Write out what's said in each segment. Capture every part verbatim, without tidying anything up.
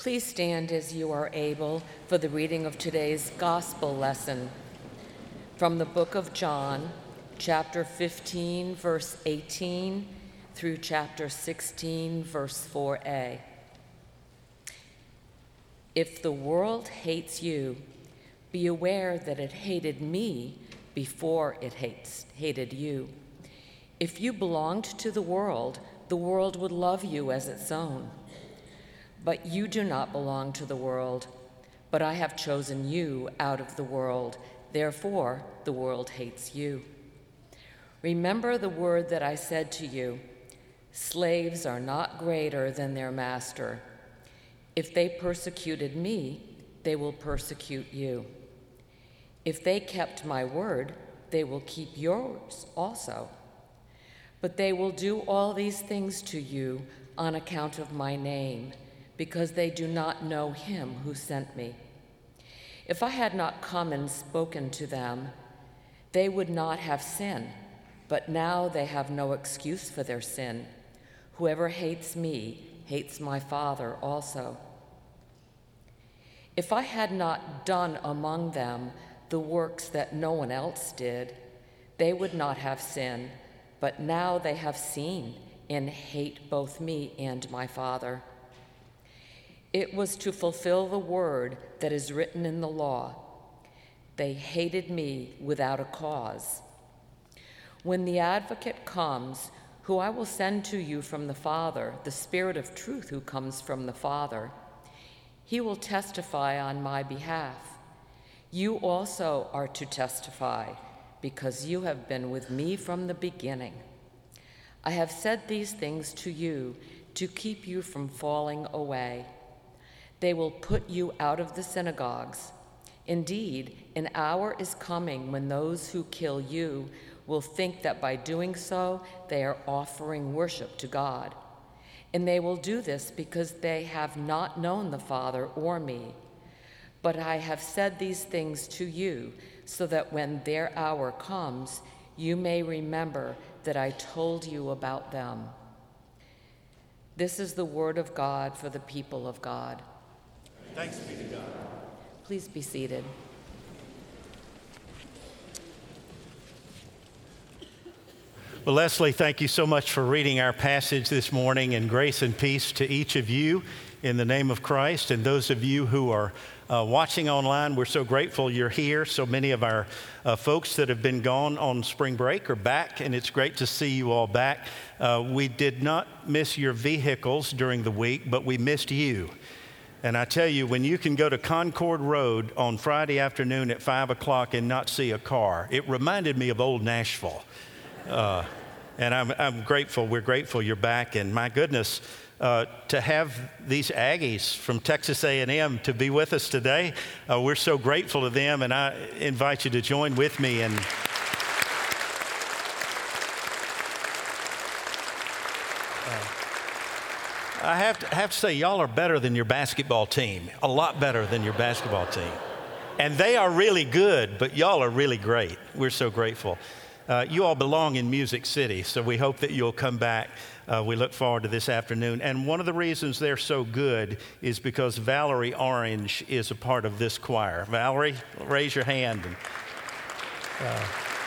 Please stand as you are able for the reading of today's gospel lesson from the book of John, chapter fifteen, verse eighteen, through chapter sixteen, verse four a. If the world hates you, be aware that it hated me before it hates, hated you. If you belonged to the world, the world would love you as its own. But you do not belong to the world, but I have chosen you out of the world. Therefore, the world hates you. Remember the word that I said to you, slaves are not greater than their master. If they persecuted me, they will persecute you. If they kept my word, they will keep yours also. But they will do all these things to you on account of my name, because they do not know him who sent me. If I had not come and spoken to them, they would not have sin, but now they have no excuse for their sin. Whoever hates me hates my Father also. If I had not done among them the works that no one else did, they would not have sin, but now they have seen and hate both me and my Father. It was to fulfill the word that is written in the law. They hated me without a cause. When the advocate comes, who I will send to you from the Father, the Spirit of truth who comes from the Father, he will testify on my behalf. You also are to testify, because you have been with me from the beginning. I have said these things to you to keep you from falling away. They will put you out of the synagogues. Indeed, an hour is coming when those who kill you will think that by doing so, they are offering worship to God. And they will do this because they have not known the Father or me. But I have said these things to you so that when their hour comes, you may remember that I told you about them. This is the word of God for the people of God. Thanks be to God. Please be seated. Well, Leslie, thank you so much for reading our passage this morning, and grace and peace to each of you in the name of Christ. And those of you who are uh, watching online, we're so grateful you're here. So many of our uh, folks that have been gone on spring break are back, and it's great to see you all back. Uh, we did not miss your vehicles during the week, but we missed you. And I tell you, when you can go to Concord Road on Friday afternoon at five o'clock and not see a car, it reminded me of old Nashville. Uh, and I'm, I'm grateful, we're grateful you're back. And my goodness, uh, to have these Aggies from Texas A and M to be with us today, uh, we're so grateful to them. And I invite you to join with me and I have to, have to say, y'all are better than your basketball team, a lot better than your basketball team. And they are really good, but y'all are really great. We're so grateful. Uh, you all belong in Music City, so we hope that you'll come back. Uh, we look forward to this afternoon. And one of the reasons they're so good is because Valerie Orange is a part of this choir. Valerie, raise your hand. And, uh,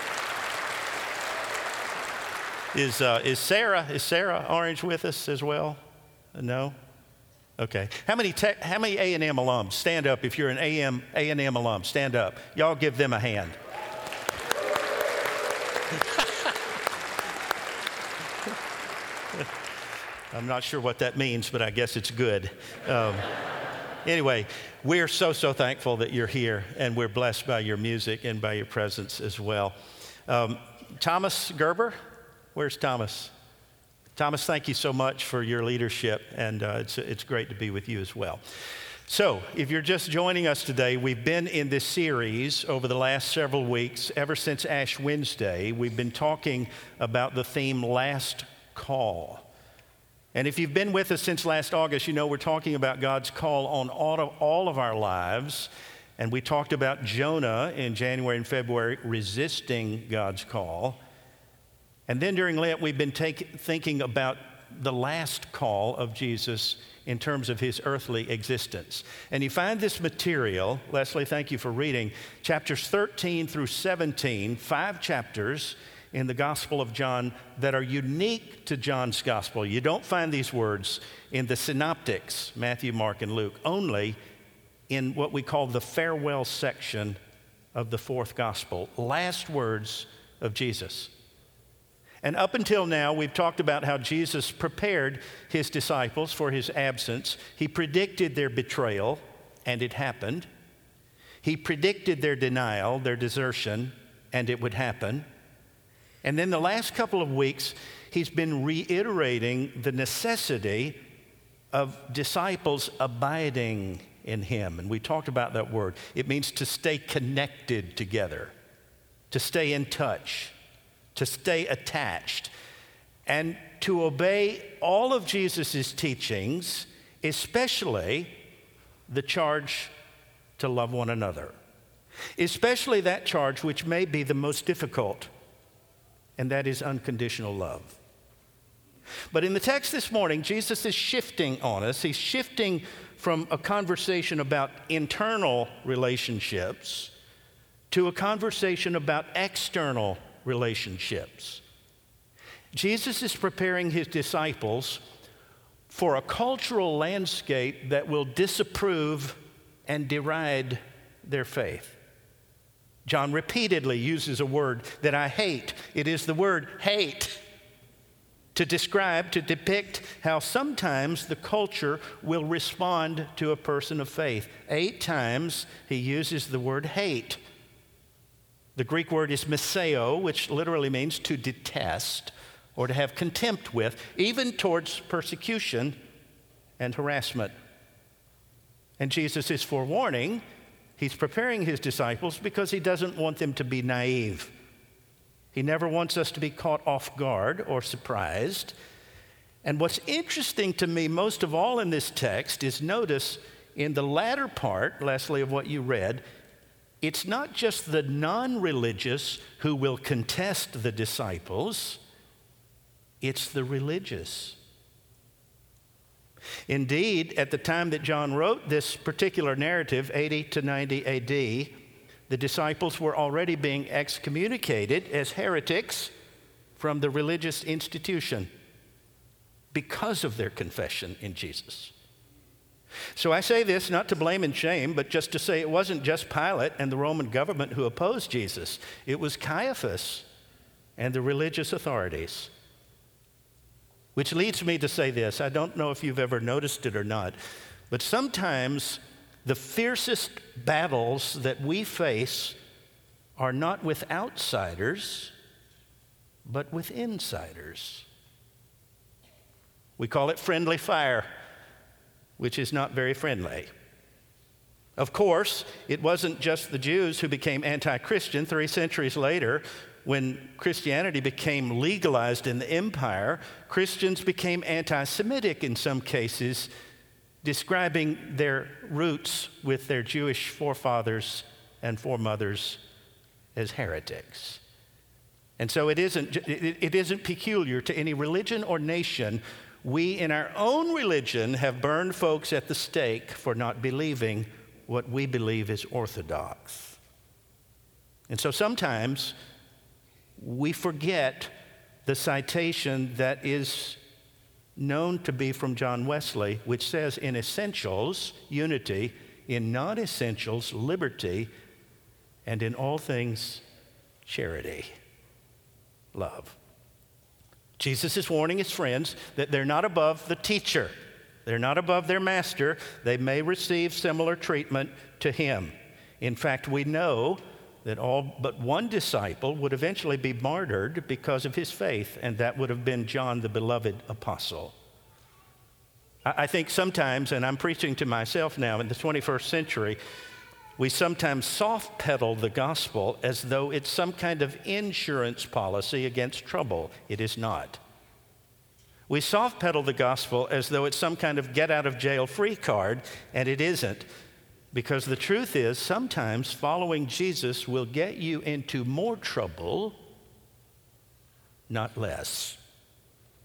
is, uh, is Sarah, is Sarah Orange with us as well? No? Okay. How many te- how many A and M alums? Stand up if you're an A M A and M alum. Stand up. Y'all give them a hand. I'm not sure what that means, but I guess it's good. Um, anyway, we're so, so thankful that you're here, and we're blessed by your music and by your presence as well. Um, Thomas Gerber, where's Thomas? Thomas, thank you so much for your leadership, and uh, it's, it's great to be with you as well. So, if you're just joining us today, we've been in this series over the last several weeks, ever since Ash Wednesday. We've been talking about the theme, Last Call. And if you've been with us since last August, you know we're talking about God's call on all of, all of our lives. And we talked about Jonah in January and February resisting God's call. And then during Lent, we've been take, thinking about the last call of Jesus in terms of his earthly existence. And you find this material, Leslie, thank you for reading, chapters thirteen through seventeen, five chapters in the Gospel of John that are unique to John's Gospel. You don't find these words in the synoptics, Matthew, Mark, and Luke, only in what we call the farewell section of the fourth Gospel, last words of Jesus. And up until now, we've talked about how Jesus prepared his disciples for his absence. He predicted their betrayal, and it happened. He predicted their denial, their desertion, and it would happen. And then the last couple of weeks, he's been reiterating the necessity of disciples abiding in him. And we talked about that word. It means to stay connected together, to stay in touch, to stay attached, and to obey all of Jesus' teachings, especially the charge to love one another, especially that charge which may be the most difficult, and that is unconditional love. But in the text this morning, Jesus is shifting on us. He's shifting from a conversation about internal relationships to a conversation about external relationships. Jesus is preparing his disciples for a cultural landscape that will disapprove and deride their faith. John repeatedly uses a word that I hate. It is the word hate to describe, to depict how sometimes the culture will respond to a person of faith. Eight times he uses the word hate. The Greek word is miseo, which literally means to detest or to have contempt with, even towards persecution and harassment. And Jesus is forewarning, he's preparing his disciples because he doesn't want them to be naive. He never wants us to be caught off guard or surprised. And what's interesting to me most of all in this text is notice in the latter part, Leslie, of what you read, it's not just the non-religious who will contest the disciples, it's the religious. Indeed, at the time that John wrote this particular narrative, eighty to ninety A D, the disciples were already being excommunicated as heretics from the religious institution because of their confession in Jesus. So I say this not to blame and shame, but just to say it wasn't just Pilate and the Roman government who opposed Jesus. It was Caiaphas and the religious authorities. Which leads me to say this. I don't know if you've ever noticed it or not, but sometimes the fiercest battles that we face are not with outsiders, but with insiders. We call it friendly fire, which is not very friendly. Of course, it wasn't just the Jews who became anti-Christian. Three centuries later, when Christianity became legalized in the empire, Christians became anti-Semitic in some cases, describing their roots with their Jewish forefathers and foremothers as heretics. And so it isn't, it isn't peculiar to any religion or nation. We, in our own religion, have burned folks at the stake for not believing what we believe is orthodox. And so sometimes we forget the citation that is known to be from John Wesley, which says, in essentials, unity, in non-essentials, liberty, and in all things, charity, love. Jesus is warning his friends that they're not above the teacher. They're not above their master. They may receive similar treatment to him. In fact, we know that all but one disciple would eventually be martyred because of his faith, and that would have been John, the beloved apostle. I think sometimes, and I'm preaching to myself now in the twenty-first century, we sometimes soft pedal the gospel as though it's some kind of insurance policy against trouble. It is not. We soft pedal the gospel as though it's some kind of get out of jail free card, and it isn't. Because the truth is, sometimes following Jesus will get you into more trouble, not less.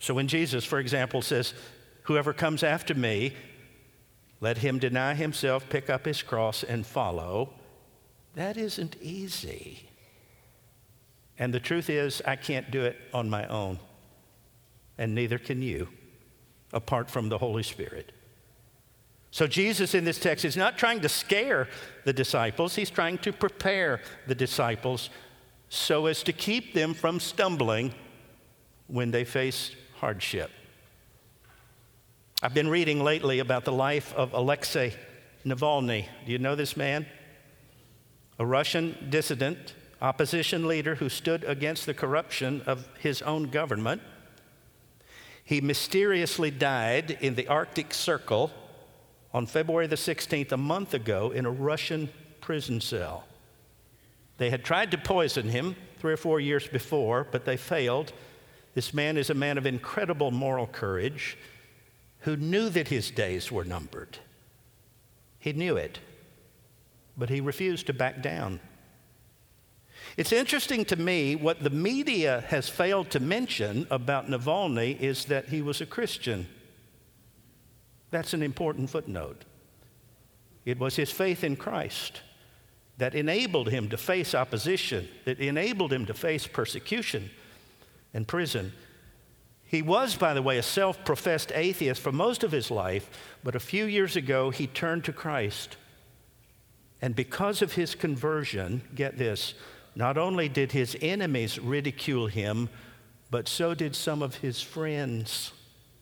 So when Jesus, for example, says, whoever comes after me, let him deny himself, pick up his cross, and follow, that isn't easy. And the truth is, I can't do it on my own, and neither can you, apart from the Holy Spirit. So Jesus in this text is not trying to scare the disciples, he's trying to prepare the disciples so as to keep them from stumbling when they face hardship. I've been reading lately about the life of Alexei Navalny. Do you know this man? A Russian dissident, opposition leader who stood against the corruption of his own government. He mysteriously died in the Arctic Circle on February the sixteenth, a month ago, in a Russian prison cell. They had tried to poison him three or four years before, but they failed. This man is a man of incredible moral courage who knew that his days were numbered. He knew it, but he refused to back down. It's interesting to me what the media has failed to mention about Navalny is that he was a Christian. That's an important footnote. It was his faith in Christ that enabled him to face opposition, that enabled him to face persecution and prison. He was, by the way, a self-professed atheist for most of his life, but a few years ago he turned to Christ. And because of his conversion, get this, not only did his enemies ridicule him, but so did some of his friends.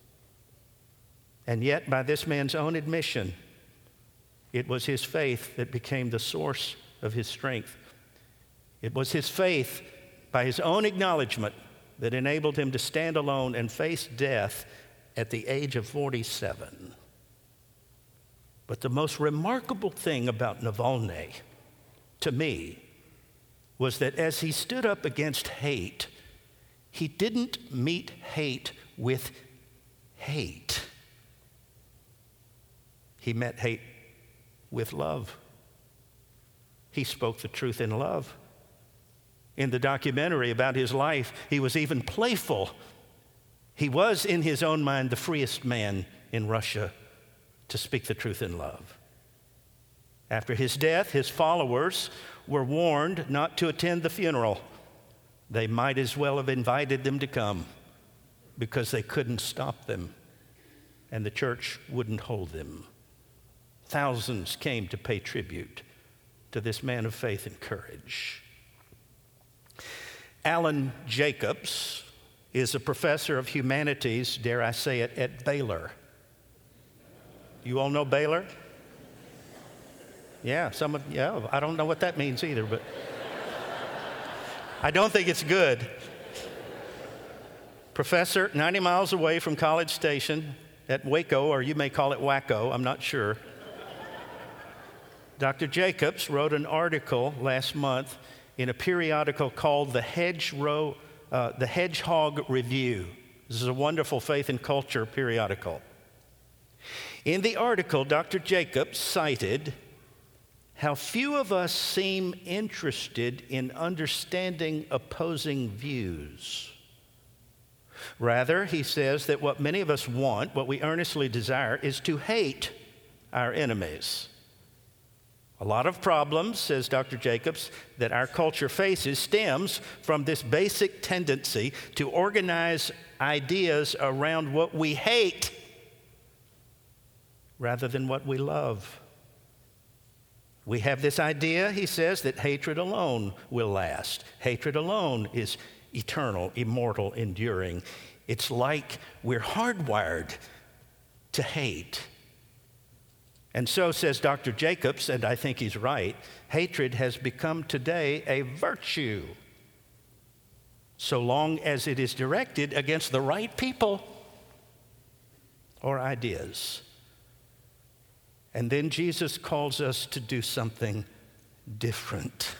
And yet, by this man's own admission, it was his faith that became the source of his strength. It was his faith, by his own acknowledgement, that enabled him to stand alone and face death at the age of forty-seven. But the most remarkable thing about Navalny, to me, was that as he stood up against hate, he didn't meet hate with hate. He met hate with love. He spoke the truth in love. In the documentary about his life, he was even playful. He was, in his own mind, the freest man in Russia to speak the truth in love. After his death, his followers were warned not to attend the funeral. They might as well have invited them to come because they couldn't stop them, and the church wouldn't hold them. Thousands came to pay tribute to this man of faith and courage. Alan Jacobs is a professor of humanities, dare I say it, at Baylor. You all know Baylor? Yeah, some of, yeah, I don't know what that means either, but I don't think it's good. Professor, ninety miles away from College Station at Waco, or you may call it Waco, I'm not sure. Doctor Jacobs wrote an article last month in a periodical called the Hedgerow, uh, the Hedgehog Review. This is a wonderful faith and culture periodical. In the article, Doctor Jacobs cited how few of us seem interested in understanding opposing views. Rather, he says that what many of us want, what we earnestly desire, is to hate our enemies. A lot of problems, says Doctor Jacobs, that our culture faces stems from this basic tendency to organize ideas around what we hate rather than what we love. We have this idea, he says, that hatred alone will last. Hatred alone is eternal, immortal, enduring. It's like we're hardwired to hate. And so, says Doctor Jacobs, and I think he's right, hatred has become today a virtue, so long as it is directed against the right people or ideas. And then Jesus calls us to do something different.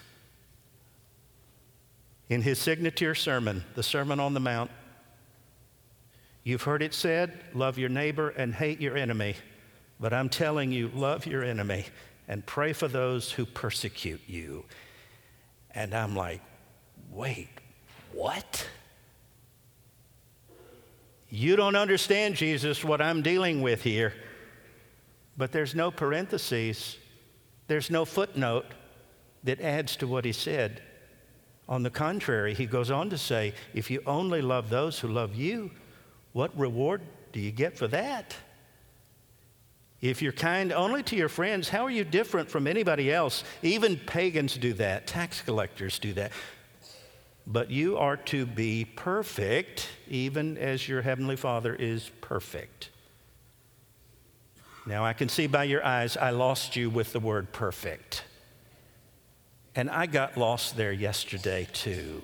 In his signature sermon, the Sermon on the Mount, you've heard it said, love your neighbor and hate your enemy. But I'm telling you, love your enemy and pray for those who persecute you. And I'm like, wait, what? You don't understand, Jesus, what I'm dealing with here. But there's no parentheses. There's no footnote that adds to what he said. On the contrary, he goes on to say, if you only love those who love you, what reward do you get for that? If you're kind only to your friends, how are you different from anybody else? Even pagans do that. Tax collectors do that. But you are to be perfect, even as your heavenly Father is perfect. Now, I can see by your eyes, I lost you with the word perfect. And I got lost there yesterday, too.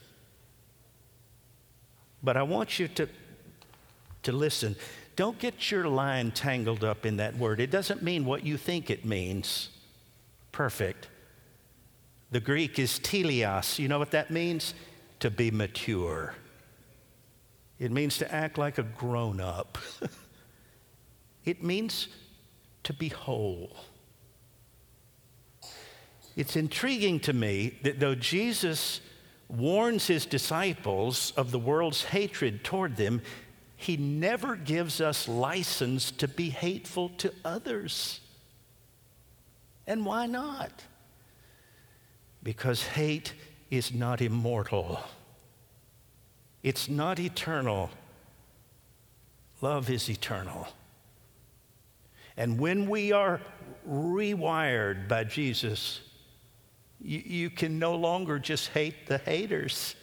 But I want you to, to listen. Don't get your line tangled up in that word. It doesn't mean what you think it means. Perfect. The Greek is teleos. You know what that means? To be mature. It means to act like a grown-up. It means to be whole. It's intriguing to me that though Jesus warns his disciples of the world's hatred toward them, he never gives us license to be hateful to others. And why not? Because hate is not immortal. It's not eternal. Love is eternal. And when we are rewired by Jesus, you, you can no longer just hate the haters.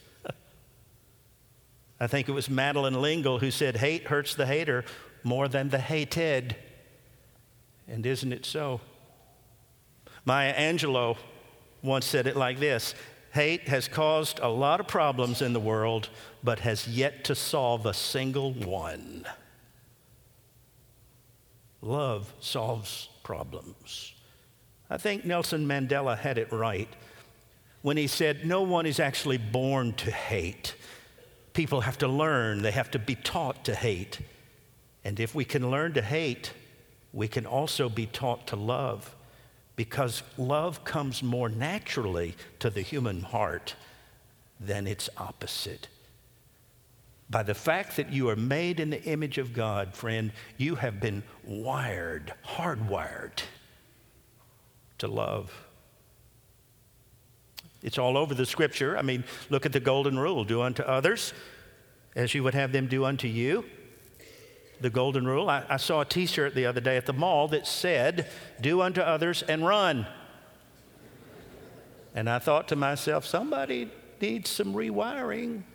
I think it was Madeline L'Engle who said, hate hurts the hater more than the hated. And isn't it so? Maya Angelou once said it like this: hate has caused a lot of problems in the world, but has yet to solve a single one. Love solves problems. I think Nelson Mandela had it right when he said, no one is actually born to hate. People have to learn, they have to be taught to hate. And if we can learn to hate, we can also be taught to love, because love comes more naturally to the human heart than its opposite. By the fact that you are made in the image of God, friend, you have been wired, hardwired to love. It's all over the scripture. I mean, look at the golden rule. Do unto others as you would have them do unto you. The golden rule. I, I saw a t-shirt the other day at the mall that said, do unto others and run. And I thought to myself, somebody needs some rewiring.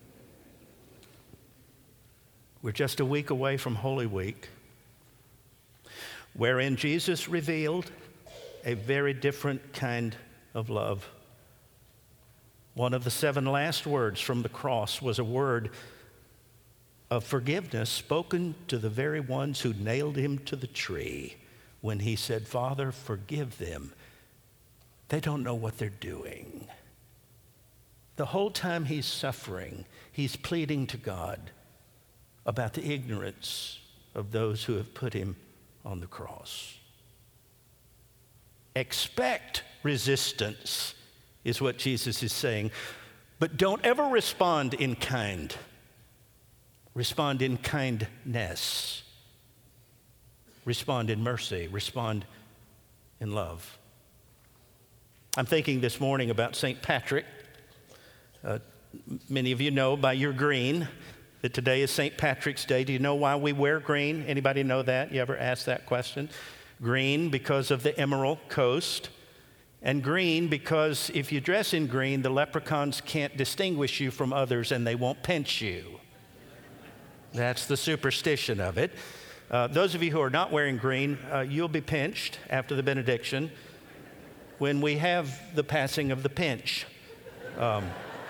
We're just a week away from Holy Week, wherein Jesus revealed a very different kind of love. One of the seven last words from the cross was a word of forgiveness spoken to the very ones who nailed him to the tree when he said, Father, forgive them. They don't know what they're doing. The whole time he's suffering, he's pleading to God about the ignorance of those who have put him on the cross. Expect resistance is what Jesus is saying, but don't ever respond in kind. Respond in kindness. Respond in mercy. Respond in love. I'm thinking this morning about Saint Patrick. Uh, many of you know by your green that today is Saint Patrick's Day. Do you know why we wear green? Anybody know that? You ever asked that question? Green because of the Emerald Coast. And green because if you dress in green, the leprechauns can't distinguish you from others and they won't pinch you. That's the superstition of it. Uh, those of you who are not wearing green, uh, you'll be pinched after the benediction when we have the passing of the pinch. Um,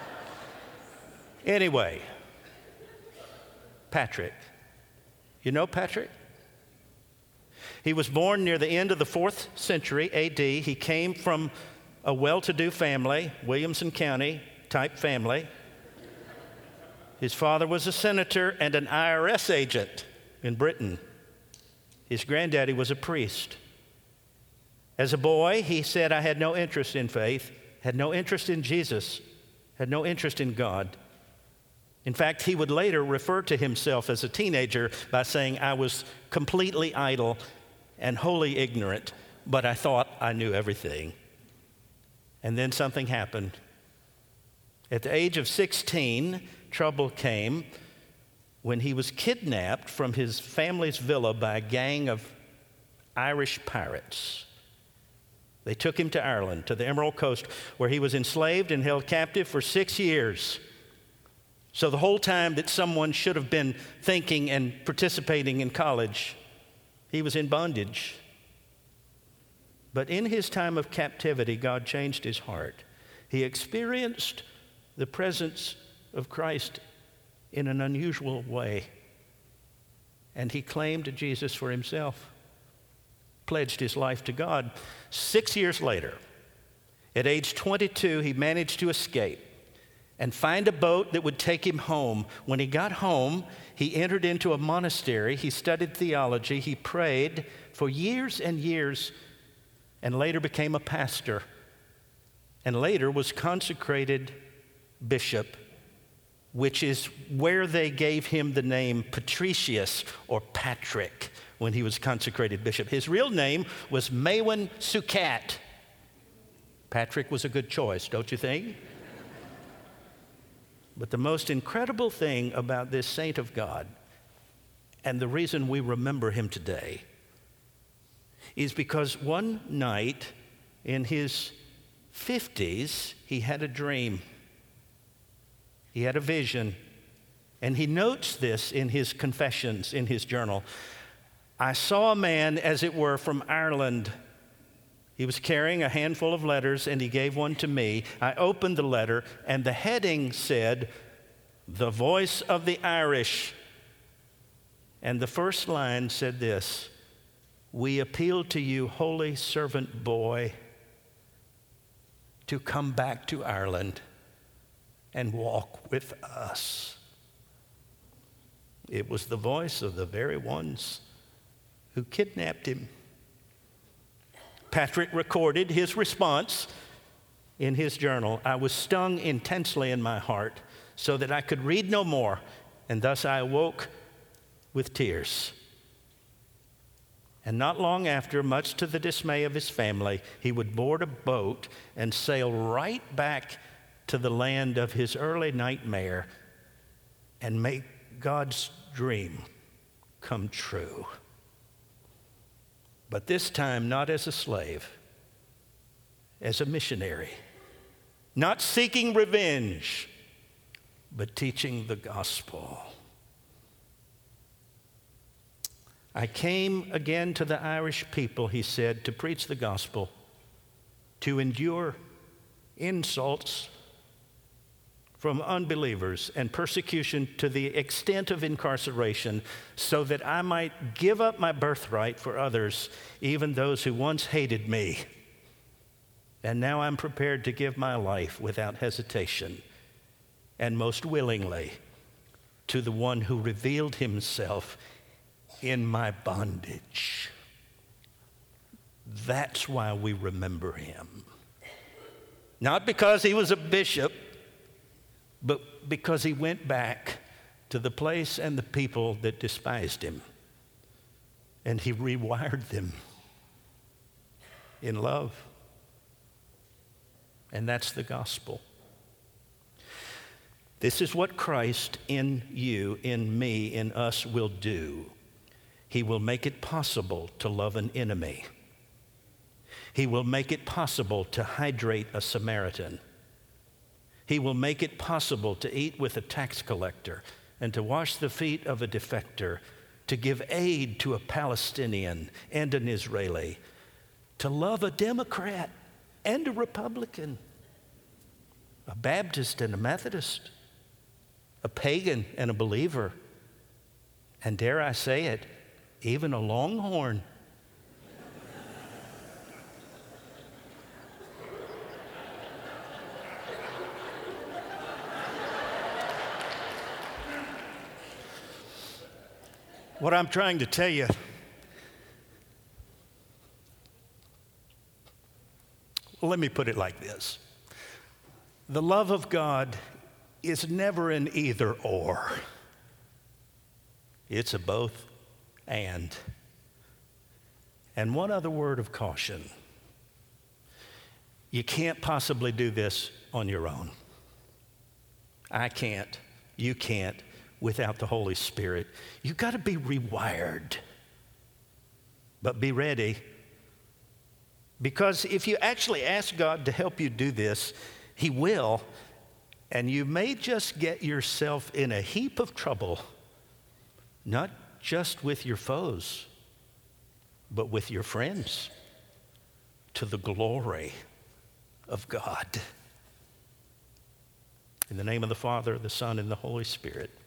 anyway, Patrick. You know Patrick? He was born near the end of the fourth century A D. He came from a well-to-do family, Williamson County type family. His father was a senator and an I R S agent in Britain. His granddaddy was a priest. As a boy, he said, I had no interest in faith, had no interest in Jesus, had no interest in God. In fact, he would later refer to himself as a teenager by saying, I was completely idle and wholly ignorant, but I thought I knew everything. And then something happened. At the age of sixteen, trouble came when he was kidnapped from his family's villa by a gang of Irish pirates. They took him to Ireland, to the Emerald Coast, where he was enslaved and held captive for six years. So the whole time that someone should have been thinking and participating in college, he was in bondage. But in his time of captivity, God changed his heart. He experienced the presence of Christ in an unusual way. And he claimed Jesus for himself, pledged his life to God. Six years later, at age twenty-two, he managed to escape and find a boat that would take him home. When he got home, he entered into a monastery. He studied theology. He prayed for years and years, and later became a pastor, and later was consecrated bishop, which is where they gave him the name Patricius or Patrick when he was consecrated bishop. His real name was Maewyn Succat. Patrick was a good choice, don't you think? But the most incredible thing about this saint of God, and the reason we remember him today, is because one night in his fifties, he had a dream. He had a vision, and he notes this in his confessions, in his journal. I saw a man, as it were, from Ireland. He was carrying a handful of letters, and he gave one to me. I opened the letter, and the heading said, "The Voice of the Irish." And the first line said this: "We appeal to you, holy servant boy, to come back to Ireland and walk with us." It was the voice of the very ones who kidnapped him. Patrick recorded his response in his journal. I was stung intensely in my heart so that I could read no more, and thus I awoke with tears. And not long after, much to the dismay of his family, he would board a boat and sail right back to the land of his early nightmare and make God's dream come true. But this time, not as a slave, as a missionary, not seeking revenge, but teaching the gospel. I came again to the Irish people, he said, to preach the gospel, to endure insults from unbelievers and persecution to the extent of incarceration, so that I might give up my birthright for others, even those who once hated me. And now I'm prepared to give my life without hesitation and most willingly to the one who revealed himself in my bondage. That's why we remember him. Not because he was a bishop, but because he went back to the place and the people that despised him, and he rewired them in love. And that's the gospel. This is what Christ in you, in me, in us will do. He will make it possible to love an enemy. He will make it possible to hydrate a Samaritan. He will make it possible to eat with a tax collector and to wash the feet of a defector, to give aid to a Palestinian and an Israeli, to love a Democrat and a Republican, a Baptist and a Methodist, a pagan and a believer, and dare I say it, even a Longhorn. What I'm trying to tell you, well, let me put it like this. The love of God is never an either or. It's a both and. And one other word of caution. You can't possibly do this on your own. I can't. You can't without the Holy Spirit. You've got to be rewired. But be ready. Because if you actually ask God to help you do this, He will. And you may just get yourself in a heap of trouble, not just with your foes, but with your friends, to the glory of God. In the name of the Father, the Son, and the Holy Spirit.